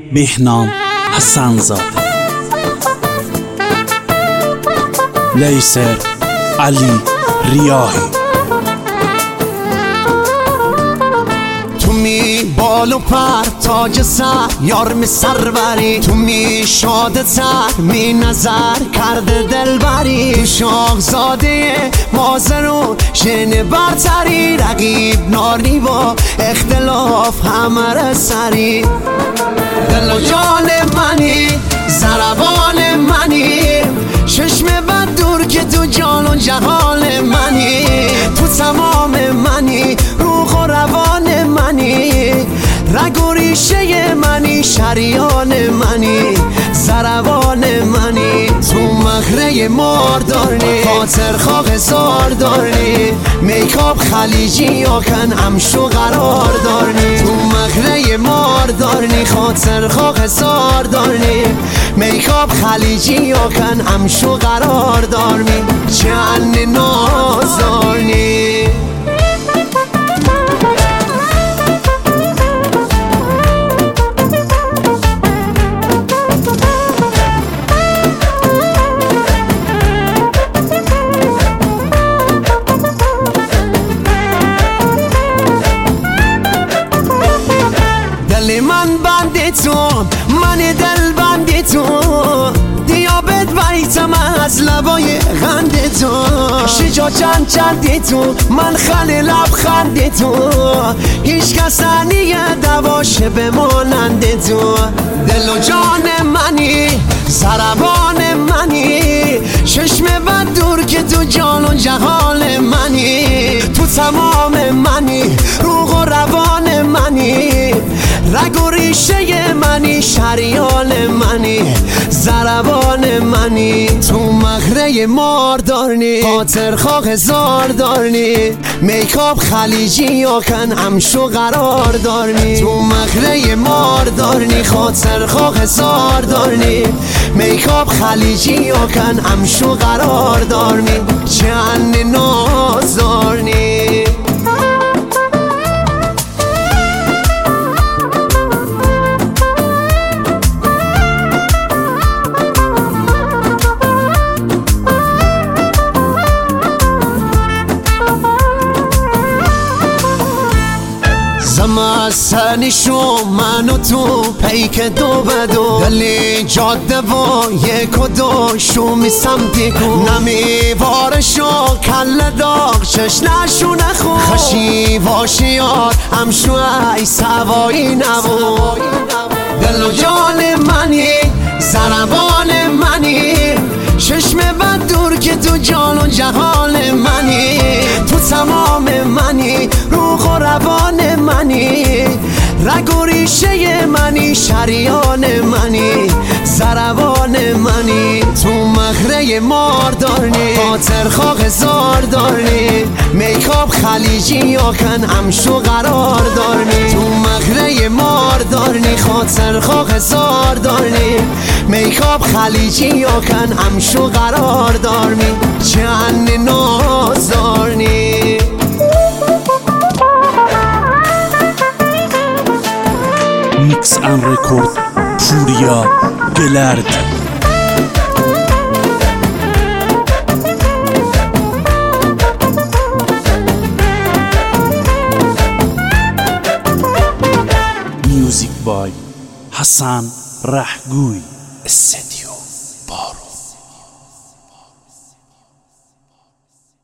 بهنام حسن‌زاده، لیسر علی ریاحی. تو می بال و پر تاج سر یار می سروری، تو می شاده تر می نظر کرده دلبری، تو شاهزاده مازرو شن برتری، رقیب ناری با اختلاف همه سری. دل و جان منی زربان منی، چشم بد دور که تو جان و جهان منی، تو تمام منی روح و روان منی، رگ و ریشه منی شریان منی، زربان منی، تو مخره ماردارنی خاطر خواه زاردارنی، میکاب خلیجی یا کن همشو قرار دارنی، تو مخره ماردارنی خاطر خواه زاردارنی، میکاب خلیجی یا کن همشو قرار دارنی، چند نازارنی. دل من بندی تو، من دل بندی تو، دیابت بیتم از لبای غندی تو، شجا چندی تو، من خلی لبخندی تو، هیچ کس نیه دواشه بمانندی تو. دل و جان منی زربان منی، چشم بد دور که تو جان و جهان منی، تو تمام منی روح و روان منی، رگ و ریشه منی شریان منی، زربان منی، تو مخره ماردارنی خاطر خواه زاردارنی، میکاب خلیجی یا کن همشو قرار دارنی، تو مخره ماردارنی خاطر خواه زاردارنی، میکاب خلیجی یا کن همشو قرار دارنی، چند نازارنی. زمستنی شو من و تو پیک دو بدو، دلی جاده و یک و دو شومی سمتی کن، نمی وارشو کل داغ چش نشو نخون، خشی واشیار همشو ای سوایی نبو. دل و جان منی زربان منی، چشم بد دور که تو جان و جهان منی، تو تمام منی روح و روان منی، رگ و ریشه منی شریان منی، زربان منی، تو مخره ماردارنی خاطر خواه زاردارنی، میکاب خلیجی یا کن همشو قرار دارنی، تو مخره ماردارنی خاطر خواه زاردارنی، میکاب خلیجی یا کن همشو قرار دارنی، چند نازارنی. میکس ان رکورد پوریا گلرد. میوزیک بای حسن رحگوی استدیو.